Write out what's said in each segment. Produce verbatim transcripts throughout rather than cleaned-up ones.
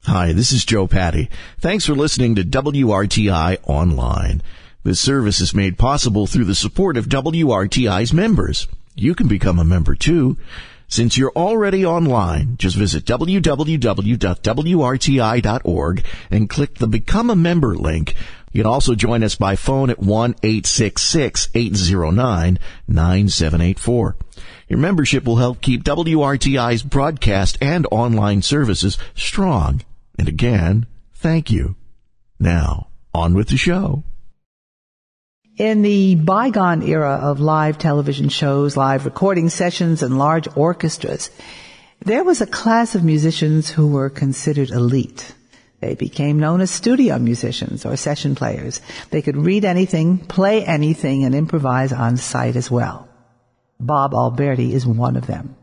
Hi, this is Joe Patty. Thanks for listening to W R T I Online. This service is made possible through the support of W R T I's members. You can become a member too. Since you're already online, just visit w w w dot w r t i dot org and click the Become a Member link. You can also join us by phone at one eight six six, eight zero nine, nine seven eight four. Your membership will help keep W R T I's broadcast and online services strong. And again, thank you. Now, on with the show. In the bygone era of live television shows, live recording sessions, and large orchestras, there was a class of musicians who were considered elite. They became known as studio musicians or session players. They could read anything, play anything, and improvise on site as well. Bob Alberti is one of them.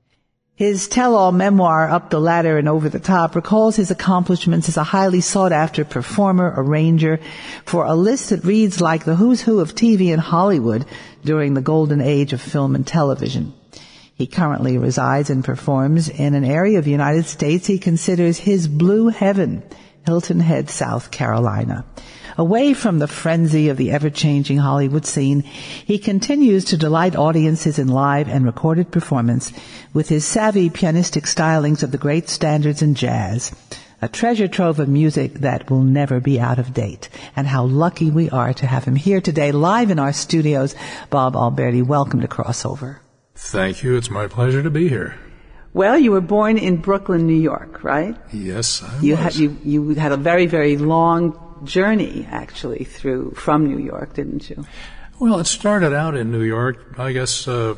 His tell-all memoir, Up the Ladder and Over the Top, recalls his accomplishments as a highly sought-after performer, arranger, for a list that reads like the who's who of T V in Hollywood during the golden age of film and television. He currently resides and performs in an area of the United States he considers his blue heaven, Hilton Head, South Carolina. Away from the frenzy of the ever-changing Hollywood scene, he continues to delight audiences in live and recorded performance with his savvy pianistic stylings of the great standards in jazz, a treasure trove of music that will never be out of date. And how lucky we are to have him here today, live in our studios. Bob Alberti, welcome to Crossover. Thank you. It's my pleasure to be here. Well, you were born in Brooklyn, New York, right? Yes, I you was. Had, you, you had a very, very long journey, actually, through from New York, didn't you? Well, it started out in New York, I guess, uh,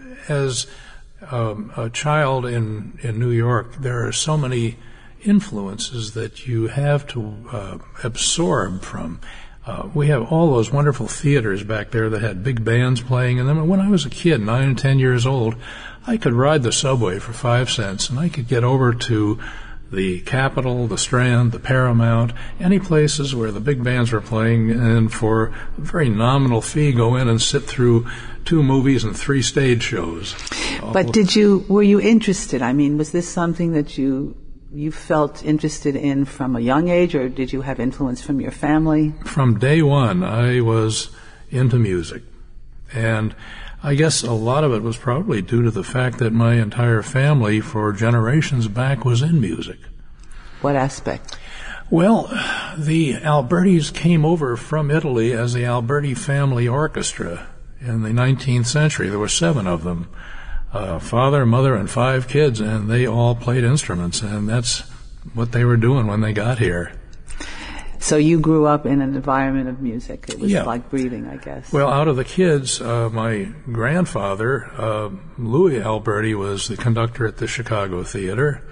as um, a child in, in New York. There are so many influences that you have to uh, absorb from. Uh, we have all those wonderful theaters back there that had big bands playing in them. And when I was a kid, nine and ten years old, I could ride the subway for five cents, and I could get over to the Capitol, the Strand, the Paramount, any places where the big bands were playing, and for a very nominal fee go in and sit through two movies and three stage shows. But did you, were you interested? I mean, was this something that you you felt interested in from a young age, or did you have influence from your family? From day one, I was into music. And I guess a lot of it was probably due to the fact that my entire family for generations back was in music. What aspect? Well, the Albertis came over from Italy as the Alberti Family Orchestra in the nineteenth century. There were seven of them, uh, father, mother, and five kids, and they all played instruments, and that's what they were doing when they got here. So you grew up in an environment of music. It was yeah. like breathing, I guess. Well, out of the kids, uh, my grandfather, uh, Louis Alberti, was the conductor at the Chicago Theater.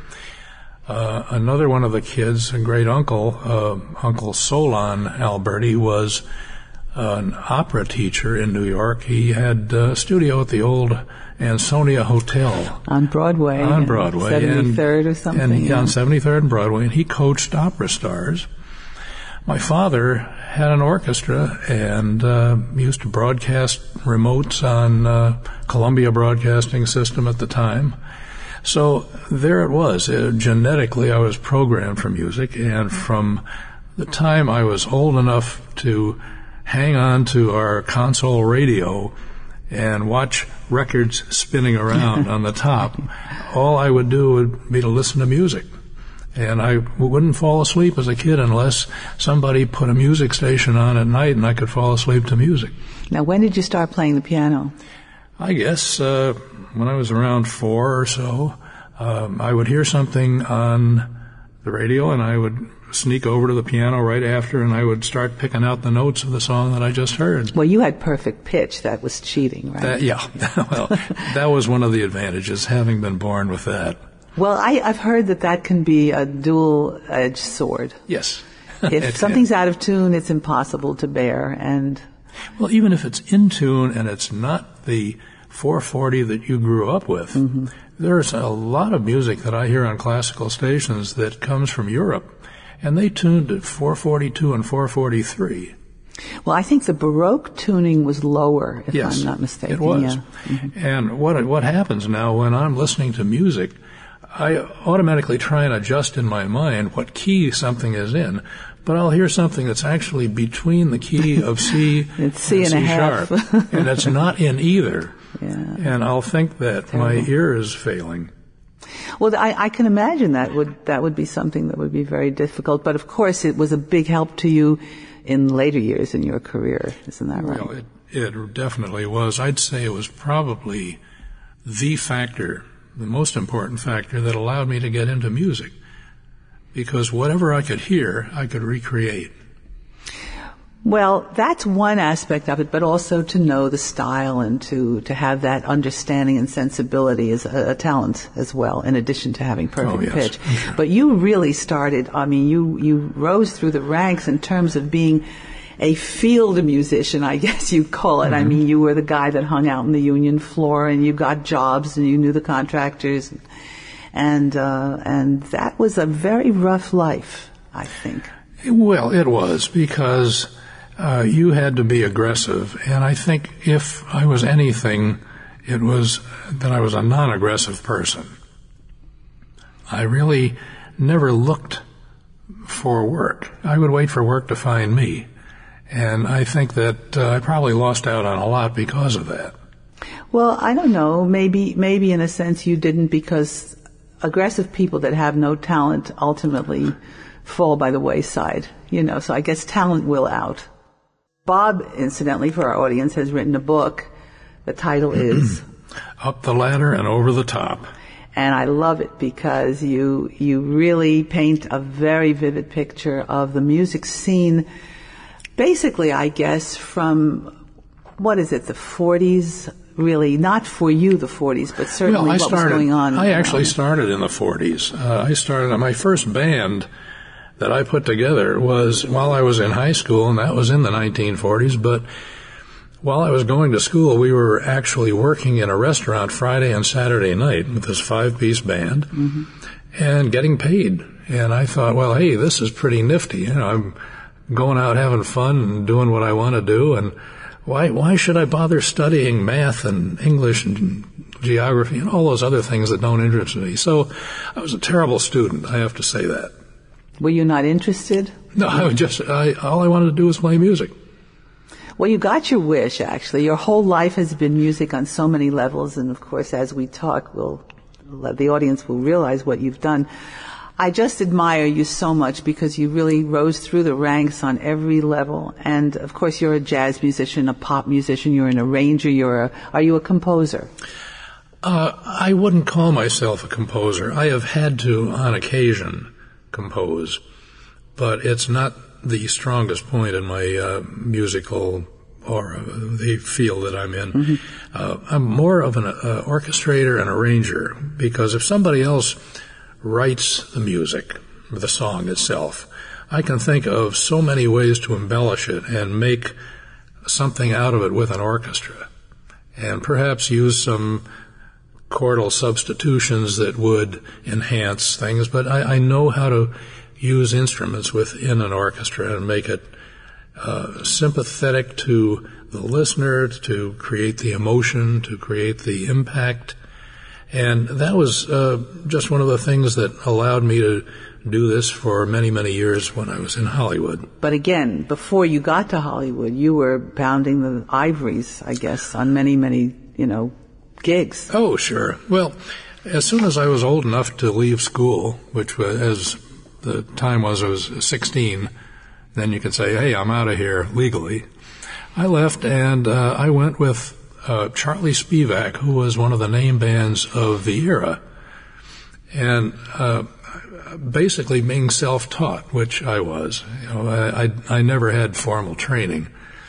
Uh, another one of the kids, a great uncle, uh, Uncle Solon Alberti, was an opera teacher in New York. He had a studio at the old Ansonia Hotel. On Broadway. On Broadway. seventy-third or something. And, yeah. On seventy-third and Broadway, and he coached opera stars. My father had an orchestra and uh, used to broadcast remotes on uh, Columbia Broadcasting System at the time. So there it was. Uh, genetically, I was programmed for music, and from the time I was old enough to hang on to our console radio and watch records spinning around on the top, all I would do would be to listen to music. And I wouldn't fall asleep as a kid unless somebody put a music station on at night and I could fall asleep to music. Now, when did you start playing the piano? I guess uh, when I was around four or so, um, I would hear something on the radio and I would sneak over to the piano right after and I would start picking out the notes of the song that I just heard. Well, you had perfect pitch. That was cheating, right? That, yeah. Well, that was one of the advantages, having been born with that. Well, I, I've heard that that can be a dual-edged sword. Yes. If something's out of tune, it's impossible to bear. And well, even if it's in tune and it's not the four forty that you grew up with, mm-hmm. there's a lot of music that I hear on classical stations that comes from Europe, and they tuned at four forty-two and four forty-three. Well, I think the Baroque tuning was lower, if yes, I'm not mistaken. It was. Yeah. Mm-hmm. And what what happens now when I'm listening to music, I automatically try and adjust in my mind what key something is in, but I'll hear something that's actually between the key of C it's C and, and C a half. sharp, and it's not in either. Yeah. And I'll think that Terrible. my ear is failing. Well, I, I can imagine that would that would be something that would be very difficult. But of course, it was a big help to you in later years in your career. Isn't that right? Well, it, it definitely was. I'd say it was probably the factor, the most important factor that allowed me to get into music. Because whatever I could hear, I could recreate. Well, that's one aspect of it, but also to know the style and to, to have that understanding and sensibility is a, a talent as well, in addition to having perfect oh, yes, pitch. sure. But you really started, I mean, you, you rose through the ranks in terms of being a field musician, I guess you'd call it. Mm-hmm. I mean, you were the guy that hung out on the union floor and you got jobs and you knew the contractors. And, uh, and that was a very rough life, I think. Well, it was because Uh, you had to be aggressive, and I think if I was anything, it was that I was a non-aggressive person. I really never looked for work. I would wait for work to find me, and I think that uh, I probably lost out on a lot because of that. Well, I don't know. Maybe, maybe in a sense you didn't, because aggressive people that have no talent ultimately fall by the wayside, you know, so I guess talent will out. Bob, incidentally, for our audience, has written a book. The title is Up the Ladder and Over the Top. And I love it because you you really paint a very vivid picture of the music scene, basically, I guess, from, what is it, the forties, really, not for you, the forties, but certainly well, I what started, was going on. I actually around. started in the forties. Uh, I started on my first band that I put together was while I was in high school, and that was in the nineteen forties, but while I was going to school, we were actually working in a restaurant Friday and Saturday night with this five-piece band mm-hmm. and getting paid. And I thought, well, hey, this is pretty nifty. You know, I'm going out having fun and doing what I want to do, and why why should I bother studying math and English and geography and all those other things that don't interest me? So I was a terrible student, I have to say that. Were you not interested? No, I was just, I, all I wanted to do was play music. Well, you got your wish, actually. Your whole life has been music on so many levels, and of course, as we talk, we'll, the audience will realize what you've done. I just admire you so much because you really rose through the ranks on every level. And of course, you're a jazz musician, a pop musician, you're an arranger, you're a, are you a composer? Uh, I wouldn't call myself a composer. I have had to, on occasion, compose, but it's not the strongest point in my uh, musical or uh, the field that I'm in. Mm-hmm. Uh, I'm more of an uh, orchestrator and arranger, because if somebody else writes the music, the song itself, I can think of so many ways to embellish it and make something out of it with an orchestra, and perhaps use some chordal substitutions that would enhance things, but I, I know how to use instruments within an orchestra and make it uh, sympathetic to the listener, to create the emotion, to create the impact. And that was uh, just one of the things that allowed me to do this for many, many years when I was in Hollywood. But again, before you got to Hollywood, you were pounding the ivories, I guess, on many, many, you know, gigs. Oh, sure. Well, as soon as I was old enough to leave school, which was, as the time was, I was sixteen, then you could say, hey, I'm out of here legally. I left, and uh, I went with uh, Charlie Spivak, who was one of the name bands of the era, and uh, basically being self-taught, which I was. You know, I, I, I never had formal training.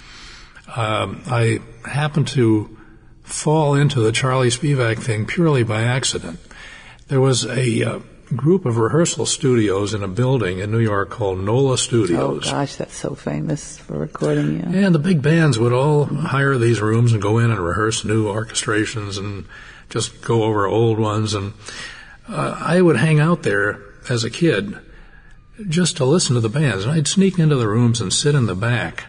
Um, I happened to fall into the Charlie Spivak thing purely by accident. There was a uh, group of rehearsal studios in a building in New York called NOLA Studios. Oh, gosh, that's so famous for recording, yeah. And the big bands would all hire these rooms and go in and rehearse new orchestrations and just go over old ones. And uh, I would hang out there as a kid just to listen to the bands. And I'd sneak into the rooms and sit in the back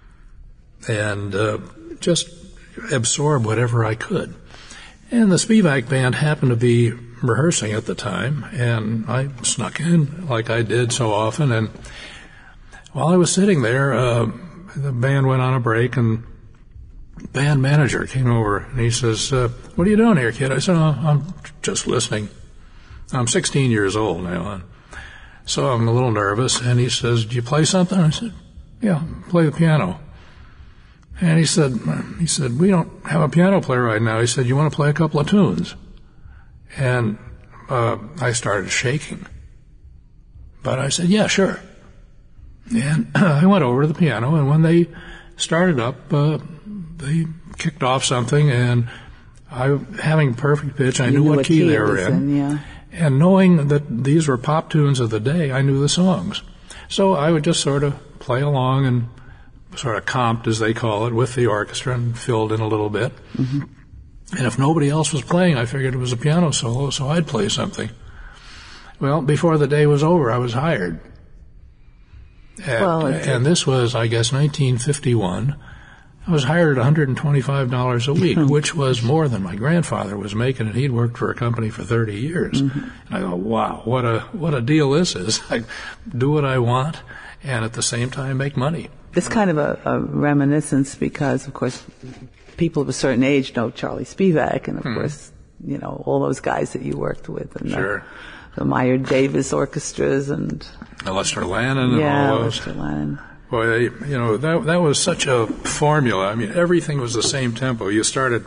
and uh, just absorb whatever I could. And the Spivak band happened to be rehearsing at the time, and I snuck in like I did so often. And while I was sitting there, uh, the band went on a break, and the band manager came over, and he says, uh, what are you doing here, kid? I said, oh, I'm just listening. I'm sixteen years old now, and so I'm a little nervous. And he says, do you play something? I said, yeah, play the piano. And he said, he said, we don't have a piano player right now. He said, you want to play a couple of tunes? And uh, I started shaking. But I said, yeah, sure. And I went over to the piano, and when they started up, uh, they kicked off something, and I, having perfect pitch, I you knew, knew what, what key, key they were in. in yeah. And knowing that these were pop tunes of the day, I knew the songs. So I would just sort of play along and sort of comped, as they call it, with the orchestra and filled in a little bit. Mm-hmm. And if nobody else was playing, I figured it was a piano solo, so I'd play something. Well, before the day was over, I was hired. And, well, and this was, I guess, nineteen fifty-one. I was hired at one hundred twenty-five dollars a week, which was more than my grandfather was making, and he'd worked for a company for thirty years. Mm-hmm. And I go, wow, what a what a deal this is. I do what I want, and at the same time make money. It's kind of a, a reminiscence because, of course, people of a certain age know Charlie Spivak, and of hmm. course, you know, all those guys that you worked with, and sure. the, the Meyer Davis orchestras, and Lester Lannon, and yeah, all those. Lester Lannon. Boy, they, you know, that that was such a formula. I mean, everything was the same tempo. You started.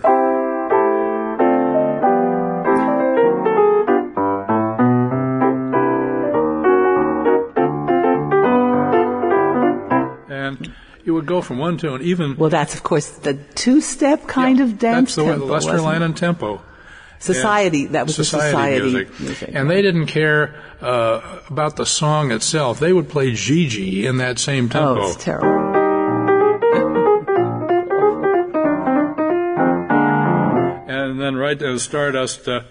And you would go from one tune, even. Well, that's, of course, the two-step kind yeah, of dance that's the, tempo, the Lester Lannon tempo. Society, and that was society, the society music. music. And they didn't care uh, about the song itself. They would play Gigi in that same tempo. Oh, it's terrible. And then right to Stardust. Uh,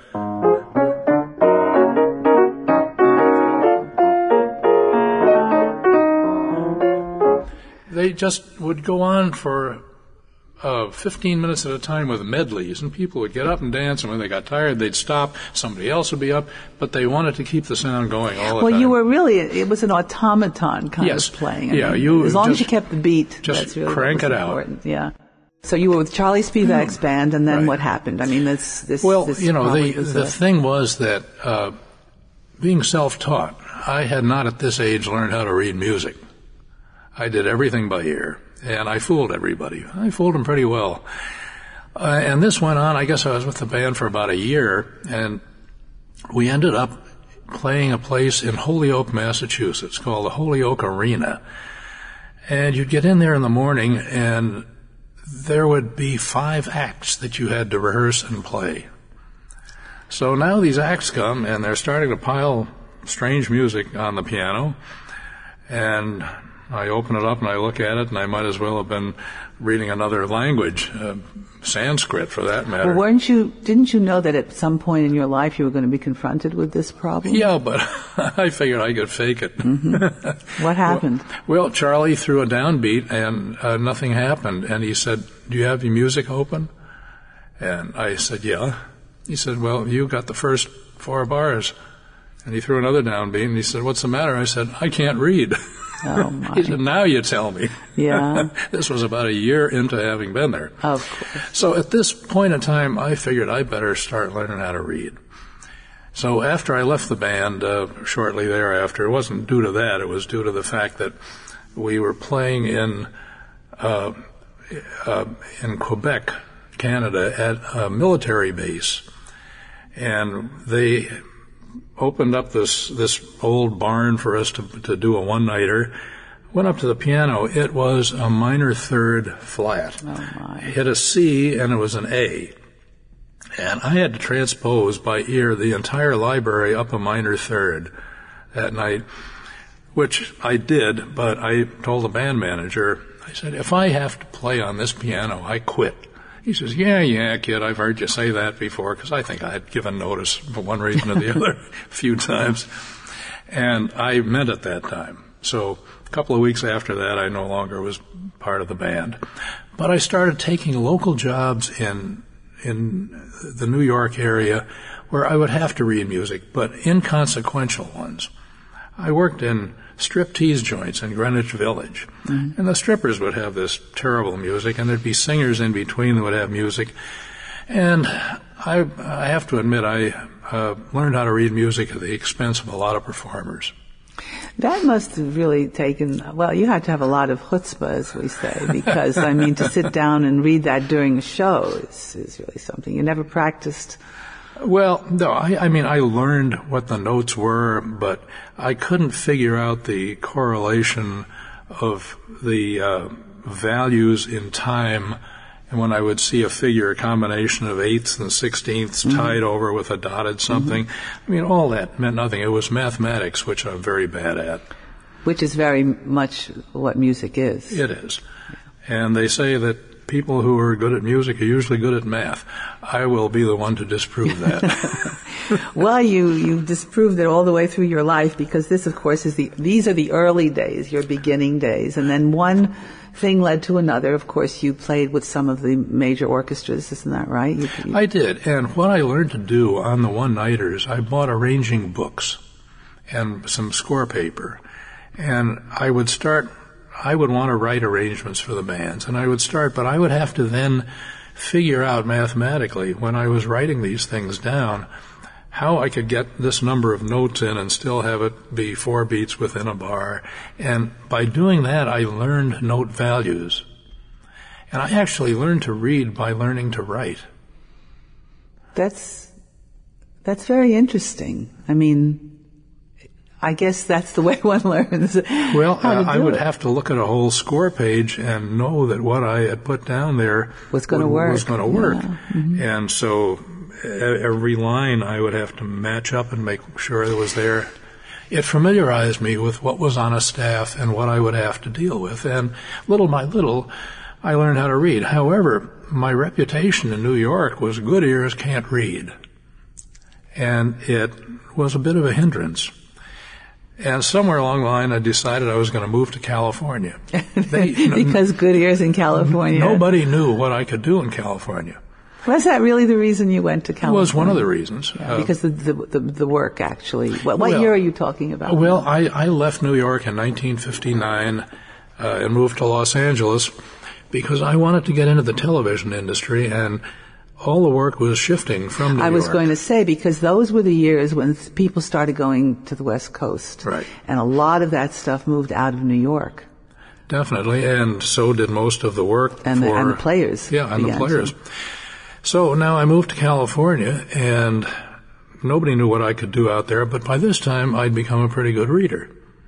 they just would go on for Uh, fifteen minutes at a time with medleys, and people would get up and dance, and when they got tired, they'd stop. Somebody else would be up, but they wanted to keep the sound going all the well, time. Well, you were really, it was an automaton kind yes. of playing. I yeah, mean, you as long just, as you kept the beat, just that's really crank it important. out. Yeah. So you were with Charlie Spivak's band, and then right. what happened? I mean, this, this. Well, this you know, the was the a, thing was that uh, being self-taught, I had not at this age learned how to read music. I did everything by ear, and I fooled everybody. I fooled them pretty well. Uh, and this went on, I guess I was with the band for about a year, and we ended up playing a place in Holyoke, Massachusetts, called the Holyoke Arena. And you'd get in there in the morning, and there would be five acts that you had to rehearse and play. So now these acts come, and they're starting to pile strange music on the piano, and I open it up and I look at it, and I might as well have been reading another language, uh, Sanskrit for that matter. Well, weren't you, didn't you know that at some point in your life you were going to be confronted with this problem? Yeah, but I figured I could fake it. Mm-hmm. What happened? Well, well, Charlie threw a downbeat, and uh, nothing happened. And he said, do you have your music open? And I said, yeah. He said, well, you got the first four bars. And he threw another downbeat, and he said, what's the matter? I said, I can't read. Oh, my. He said, now you tell me. Yeah. This was about a year into having been there. Of course. So at this point in time, I figured I better start learning how to read. So after I left the band, uh, shortly thereafter, it wasn't due to that. It was due to the fact that we were playing in uh, uh, in Quebec, Canada, at a military base. And they opened up this this old barn for us to to do a one-nighter. Went up to the piano. It was a minor third flat. Oh, my. Hit a C, and it was an A. And I had to transpose by ear the entire library up a minor third that night, which I did, but I told the band manager, I said, if I have to play on this piano, I quit. He says, yeah, yeah, kid, I've heard you say that before, because I think I had given notice for one reason or the other a few times. And I meant it that time. So a couple of weeks after that, I no longer was part of the band. But I started taking local jobs in in the New York area where I would have to read music, but inconsequential ones. I worked in striptease joints in Greenwich Village, mm-hmm. and the strippers would have this terrible music, and there'd be singers in between that would have music. And I, I have to admit, I uh, learned how to read music at the expense of a lot of performers. That must have really taken, well, you had to have a lot of chutzpah, as we say, because, I mean, to sit down and read that during a show is, is really something. You never practiced? Well, no, I, I mean, I learned what the notes were, but I couldn't figure out the correlation of the uh, values in time. And when I would see a figure, a combination of eighths and sixteenths mm-hmm. tied over with a dotted something, mm-hmm. I mean, all that meant nothing. It was mathematics, which I'm very bad at. Which is very much what music is. It is. And they say that people who are good at music are usually good at math. I will be the one to disprove that. Well, you, you disproved it all the way through your life, because this, of course, is the, these are the early days, your beginning days. And then one thing led to another. Of course, you played with some of the major orchestras, isn't that right? You, you... I did. And what I learned to do on the one-nighters, I bought arranging books and some score paper. And I would start, I would want to write arrangements for the bands. And I would start, but I would have to then figure out mathematically, when I was writing these things down, how I could get this number of notes in and still have it be four beats within a bar. And by doing that, I learned note values. And I actually learned to read by learning to write. That's, that's very interesting. I mean, I guess that's the way one learns. Well, uh, I would it. have to look at a whole score page and know that what I had put down there was going to work. Was going to work. Yeah. Mm-hmm. And so every line I would have to match up and make sure it was there. It familiarized me with what was on a staff and what I would have to deal with. And little by little, I learned how to read. However, my reputation in New York was good ears can't read. And it was a bit of a hindrance. And somewhere along the line, I decided I was going to move to California. They, because good ears in California. Nobody knew what I could do in California. Was that really the reason you went to California? It was one of the reasons. Yeah, uh, because the, the the the work, actually. What, what well, year are you talking about? Well, I, I left New York in nineteen fifty-nine uh, and moved to Los Angeles because I wanted to get into the television industry, and all the work was shifting from New York. I was going to say, because those were the years when people started going to the West Coast. Right. And a lot of that stuff moved out of New York. Definitely, and so did most of the work. And, for, the, and the players. Yeah, and the players. To. So now I moved to California, and nobody knew what I could do out there, but by this time I'd become a pretty good reader.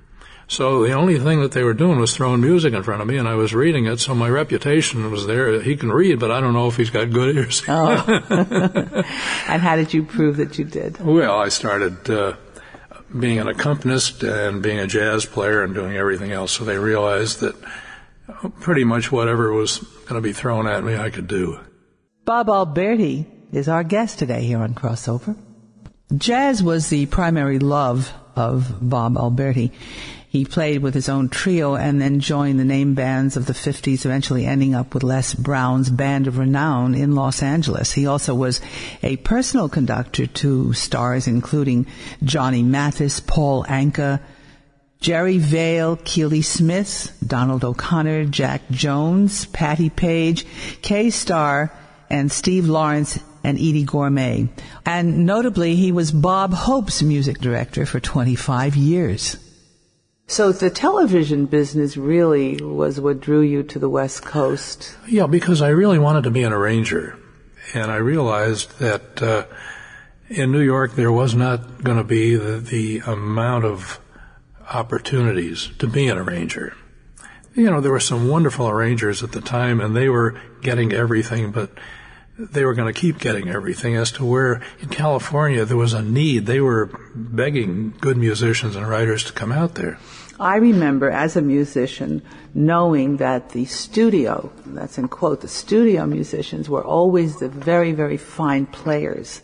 So the only thing that they were doing was throwing music in front of me, and I was reading it, so my reputation was there. He can read, but I don't know if he's got good ears. Oh. And how did you prove that you did? Well, I started uh, being an accompanist and being a jazz player and doing everything else, so they realized that pretty much whatever was going to be thrown at me, I could do. Bob Alberti is our guest today here on Crossover. Jazz was the primary love of Bob Alberti. He played with his own trio and then joined the name bands of the fifties, eventually ending up with Les Brown's Band of Renown in Los Angeles. He also was a personal conductor to stars including Johnny Mathis, Paul Anka, Jerry Vale, Keely Smith, Donald O'Connor, Jack Jones, Patti Page, Kay Starr, and Steve Lawrence and Eddie Gourmet. And notably, he was Bob Hope's music director for twenty-five years. So the television business really was what drew you to the West Coast? Yeah, because I really wanted to be an arranger. And I realized that uh, in New York there was not going to be the, the amount of opportunities to be an arranger. You know, there were some wonderful arrangers at the time, and they were getting everything, but they were going to keep getting everything, as to where in California there was a need. They were begging good musicians and writers to come out there. I remember as a musician knowing that the studio, that's in quote, the studio musicians were always the very, very fine players.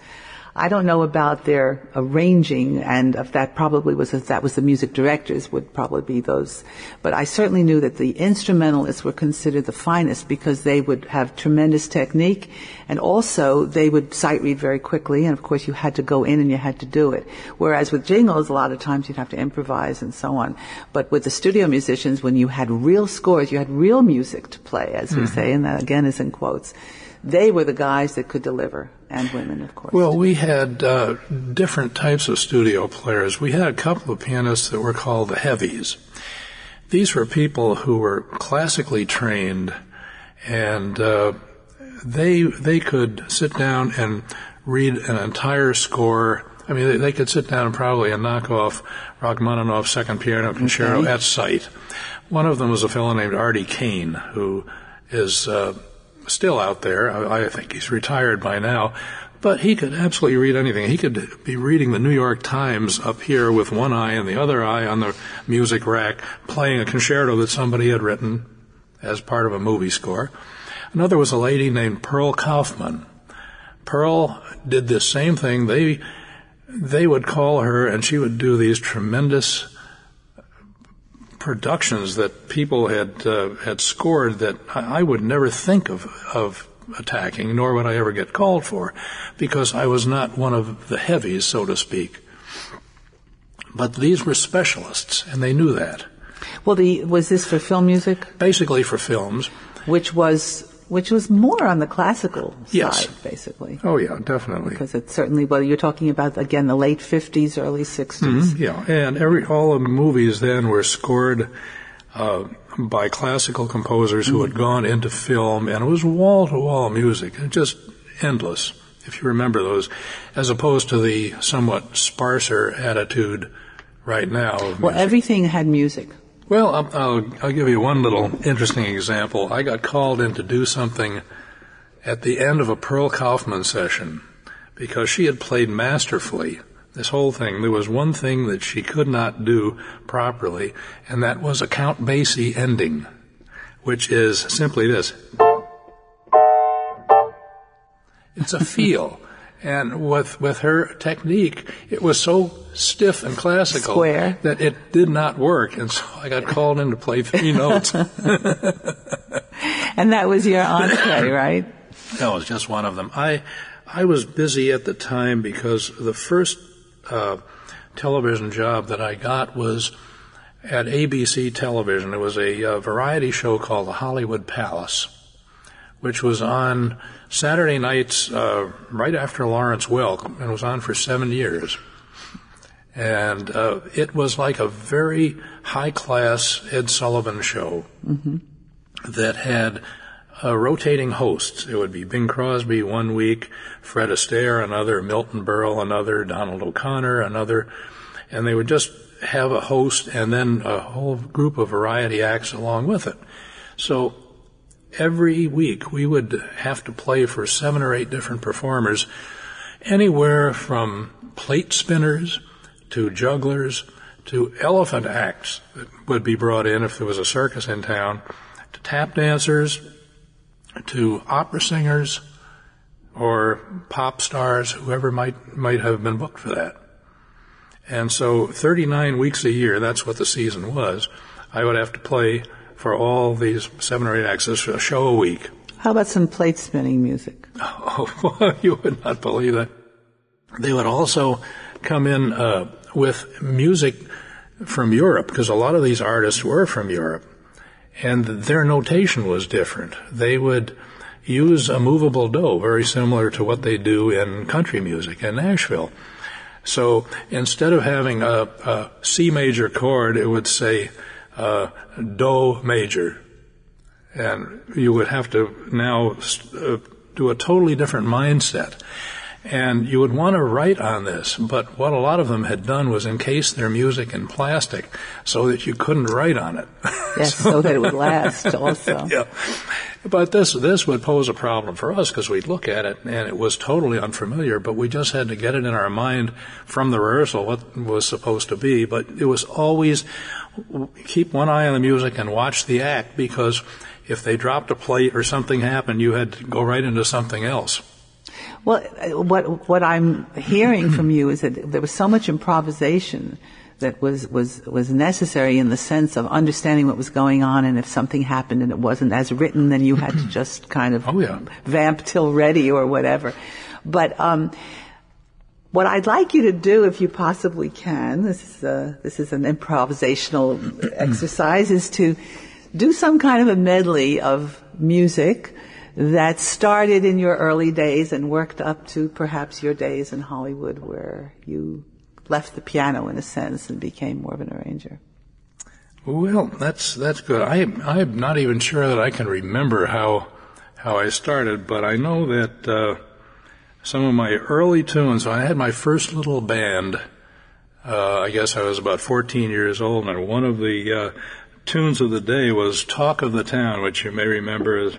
I don't know about their arranging, and if that probably was, if that was the music directors would probably be those. But I certainly knew that the instrumentalists were considered the finest because they would have tremendous technique, and also they would sight read very quickly, and of course you had to go in and you had to do it. Whereas with jingles, a lot of times you'd have to improvise and so on. But with the studio musicians, when you had real scores, you had real music to play, as we mm-hmm. say, and that again is in quotes. They were the guys that could deliver, and women, of course. Well, we had uh, different types of studio players. We had a couple of pianists that were called the heavies. These were people who were classically trained, and uh, they they could sit down and read an entire score. I mean, they, they could sit down and probably and knock off Rachmaninoff's Second Piano Concerto okay. at sight. One of them was a fellow named Artie Kane, who is uh, still out there. I, I think he's retired by now. But he could absolutely read anything. He could be reading the New York Times up here with one eye and the other eye on the music rack, playing a concerto that somebody had written as part of a movie score. Another was a lady named Pearl Kaufman. Pearl did this same thing. They they would call her, and she would do these tremendous productions that people had uh, had scored that I, I would never think of of attacking, nor would I ever get called for, because I was not one of the heavies, so to speak. But these were specialists, and they knew that. Well, the was this for film music? Basically for films. Which was which was more on the classical yes. side, basically. Oh, yeah, definitely. Because it's certainly, well, you're talking about, again, the late fifties, early sixties. Mm-hmm, yeah, and every all the movies then were scored uh, by classical composers who had gone into film, and it was wall-to-wall music, just endless, if you remember those, as opposed to the somewhat sparser attitude right now of Well, music. everything had music. Well, I'll, I'll, I'll give you one little interesting example. I got called in to do something at the end of a Pearl Kaufman session because she had played masterfully this whole thing. There was one thing that she could not do properly, and that was a Count Basie ending, which is simply this. It's a feel. And with with her technique, it was so stiff and classical Square. that it did not work. And so I got called in to play three notes. And that was your entree, right? That was just one of them. I I was busy at the time because the first uh, television job that I got was at A B C Television. It was a uh, variety show called The Hollywood Palace, which was on Saturday nights uh, right after Lawrence Welk, and it was on for seven years. And uh, it was like a very high-class Ed Sullivan show mm-hmm. that had uh, rotating hosts. It would be Bing Crosby one week, Fred Astaire another, Milton Berle another, Donald O'Connor another, and they would just have a host and then a whole group of variety acts along with it. So every week we would have to play for seven or eight different performers, anywhere from plate spinners to jugglers to elephant acts that would be brought in if there was a circus in town, to tap dancers, to opera singers, or pop stars, whoever might might have been booked for that. And so thirty-nine weeks a year, that's what the season was, I would have to play for all these seven or eight acts, a show a week. How about some plate spinning music? Oh, you would not believe that. They would also come in uh, with music from Europe, because a lot of these artists were from Europe, and their notation was different. They would use a movable do, very similar to what they do in country music in Nashville. So instead of having a, a C major chord, it would say Uh, do major, and you would have to now uh, do a totally different mindset, and you would want to write on this, but what a lot of them had done was encase their music in plastic so that you couldn't write on it. Yes, so, so that it would last also. Yeah. But this this would pose a problem for us because we'd look at it and it was totally unfamiliar, but we just had to get it in our mind from the rehearsal what was supposed to be. But it was always keep one eye on the music and watch the act, because if they dropped a plate or something happened, you had to go right into something else. Well, what what I'm hearing from you is that there was so much improvisation that was, was, was necessary in the sense of understanding what was going on, and if something happened and it wasn't as written, then you had to just kind of oh, yeah. vamp till ready or whatever. But um, what I'd like you to do, if you possibly can, this is a, this is an improvisational exercise, is to do some kind of a medley of music that started in your early days and worked up to perhaps your days in Hollywood, where you left the piano in a sense and became more of an arranger. Well, that's that's good. I I'm not even sure that I can remember how how I started, but I know that uh, some of my early tunes. I had my first little band. Uh, I guess I was about fourteen years old, and one of the uh, tunes of the day was "Talk of the Town," which you may remember as.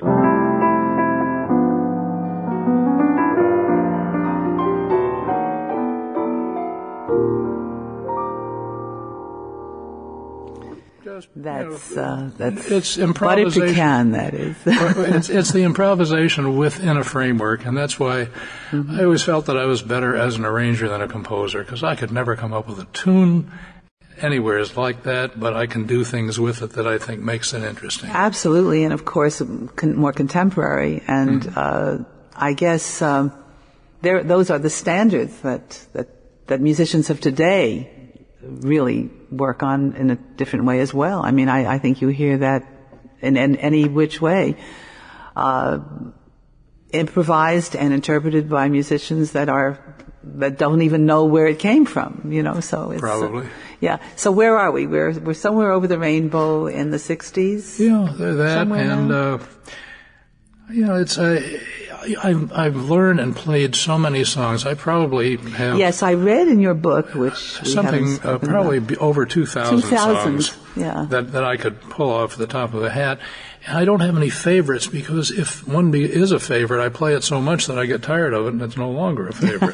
That's, uh, that's, it's improvisation. Pecan, that is. it's, it's the improvisation within a framework, and that's why mm-hmm. I always felt that I was better as an arranger than a composer, because I could never come up with a tune anywhere like that, but I can do things with it that I think makes it interesting. Absolutely, and of course, con- more contemporary, and mm-hmm. uh, I guess um, there, those are the standards that, that, that musicians of today really work on in a different way as well. I mean, I, I think you hear that in, in any which way, uh, improvised and interpreted by musicians that are, that don't even know where it came from, you know, so it's. Probably. Uh, yeah. So where are we? We're, we're somewhere over the rainbow in the sixties? Yeah, that, somewhere and, now? uh, you know, it's a, I've, I've learned and played so many songs. I probably have. Yes, I read in your book, which we something uh, probably be over two thousand songs yeah. that that I could pull off the top of the hat. And I don't have any favorites, because if one be, is a favorite, I play it so much that I get tired of it, and it's no longer a favorite.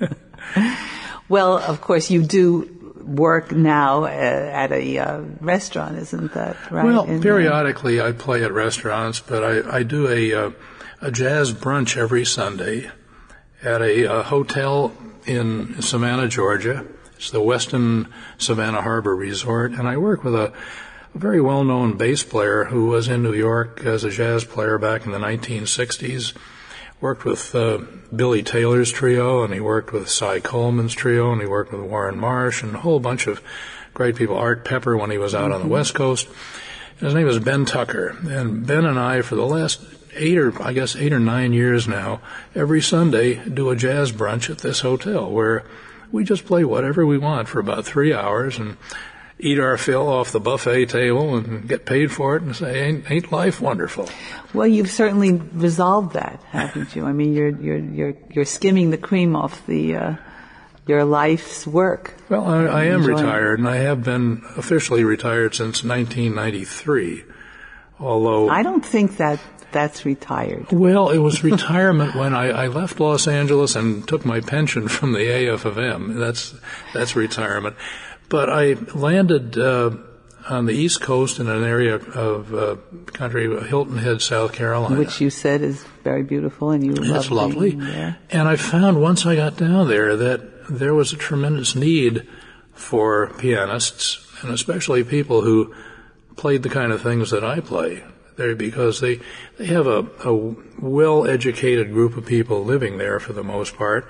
Well, of course, you do work now uh, at a uh, restaurant, isn't that right? Well, in, periodically uh, I play at restaurants, but I, I do a. Uh, a jazz brunch every Sunday at a, a hotel in Savannah, Georgia. It's the Westin Savannah Harbor Resort, and I work with a, a very well-known bass player who was in New York as a jazz player back in the nineteen sixties. Worked with uh, Billy Taylor's trio, and he worked with Cy Coleman's trio, and he worked with Warren Marsh and a whole bunch of great people. Art Pepper when he was out mm-hmm. on the West Coast. His name is Ben Tucker, and Ben and I, for the last eight or I guess eight or nine years now, every Sunday do a jazz brunch at this hotel where we just play whatever we want for about three hours and eat our fill off the buffet table and get paid for it and say, ain't, ain't life wonderful? Well, you've certainly resolved that, haven't you? I mean, you're you're you're you're skimming the cream off the uh, your life's work. Well, I, I am retired, and I have been officially retired since nineteen ninety-three. Although I don't think that that's retired. Well, it was retirement when I, I left Los Angeles and took my pension from the A F of M. That's that's retirement. But I landed uh, on the East Coast in an area of uh, country, Hilton Head, South Carolina. Which you said is very beautiful, and you love It's lovely. There. And I found once I got down there that there was a tremendous need for pianists, and especially people who played the kind of things that I play there, because they they have a, a well-educated group of people living there for the most part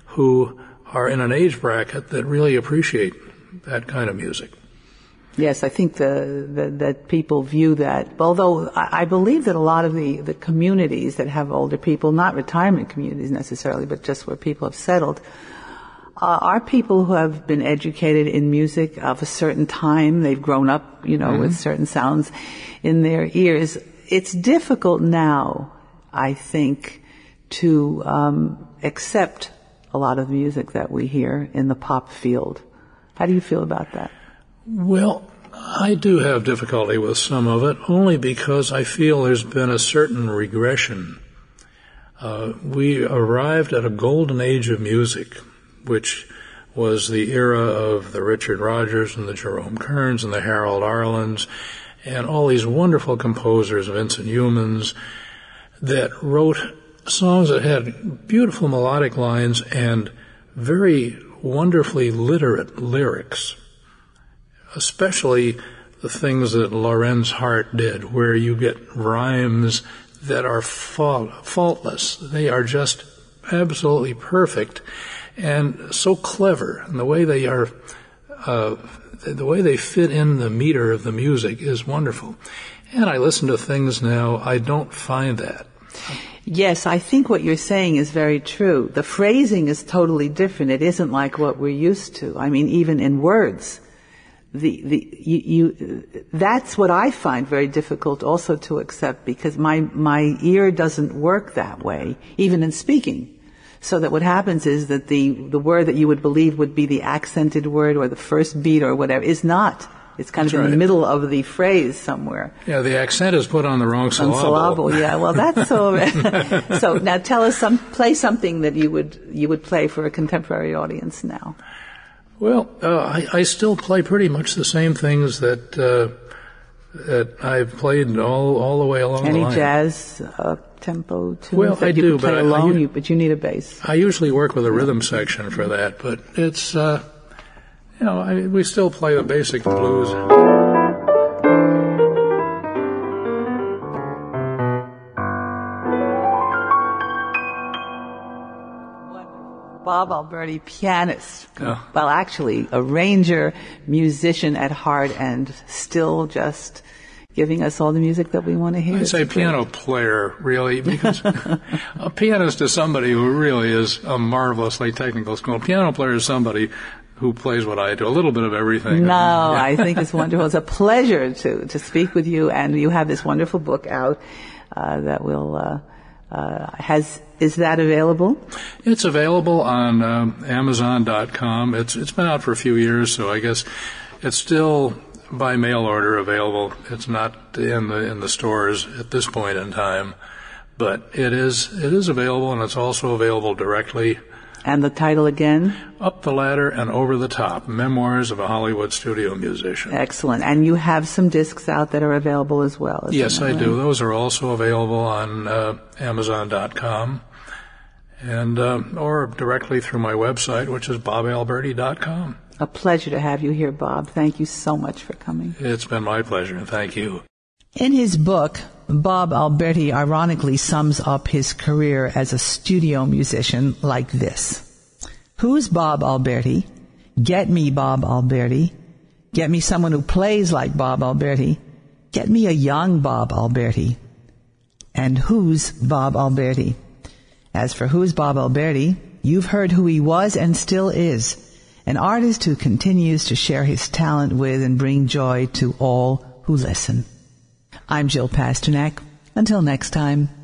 who are in an age bracket that really appreciate that kind of music. Yes, I think the, the, that people view that. Although I, I believe that a lot of the, the communities that have older people, not retirement communities necessarily, but just where people have settled, uh, are people who have been educated in music of a certain time. They've grown up, you know, mm-hmm. with certain sounds in their ears. It's difficult now, I think, to um, accept a lot of music that we hear in the pop field. How do you feel about that? Well, I do have difficulty with some of it, only because I feel there's been a certain regression. Uh, we arrived at a golden age of music, which was the era of the Richard Rodgers and the Jerome Kerns and the Harold Arlens and all these wonderful composers, Vincent Youmans, that wrote songs that had beautiful melodic lines and very wonderfully literate lyrics, especially the things that Lorenz Hart did, where you get rhymes that are fault, faultless. They are just absolutely perfect and so clever. And the way they are, uh, the way they fit in the meter of the music is wonderful. And I listen to things now, I don't find that. Yes, I think what you're saying is very true. The phrasing is totally different. It isn't like what we're used to. I mean, even in words, the the you, you that's what I find very difficult also to accept, because my my ear doesn't work that way, even in speaking. So that what happens is that the the word that you would believe would be the accented word or the first beat or whatever is not. It's kind That's of in right. the middle of the phrase somewhere. Yeah, the accent is put on the wrong syllable. On syllable, yeah. Well, that's all right. So now tell us some, play something that you would, you would play for a contemporary audience now. Well, uh, I, I still play pretty much the same things that, uh, that I've played all, all the way along Any the line. Any jazz, uh, tempo tunes well, that I you do, could play but I, alone, I, you, but you need a bass. I usually work with a rhythm section for that, but it's, uh, you know, I, we still play the basic blues. Bob Alberti, pianist. Oh. Well, actually, arranger, musician at heart, and still just giving us all the music that we want to hear. I say piano player, really, because a pianist is somebody who really is a marvelously technical skill. A piano player is somebody who plays what I do, a little bit of everything. No, I think it's wonderful. It's a pleasure to, to speak with you, and you have this wonderful book out uh, that will... Uh, Uh, has is that available? It's available on um, Amazon dot com. It's it's been out for a few years, so I guess it's still by mail order available. It's not in the in the stores at this point in time, but it is it is available, and it's also available directly. And the title again? Up the Ladder and Over the Top: Memoirs of a Hollywood Studio Musician. Excellent. And you have some discs out that are available as well. Yes, I right? do. Those are also available on uh, Amazon dot com, and uh, or directly through my website, which is Bob Alberti dot com. A pleasure to have you here, Bob. Thank you so much for coming. It's been my pleasure, and thank you. In his book, Bob Alberti ironically sums up his career as a studio musician like this. Who's Bob Alberti? Get me Bob Alberti. Get me someone who plays like Bob Alberti. Get me a young Bob Alberti. And who's Bob Alberti? As for who's Bob Alberti, you've heard who he was and still is. An artist who continues to share his talent with and bring joy to all who listen. I'm Jill Pasternak. Until next time.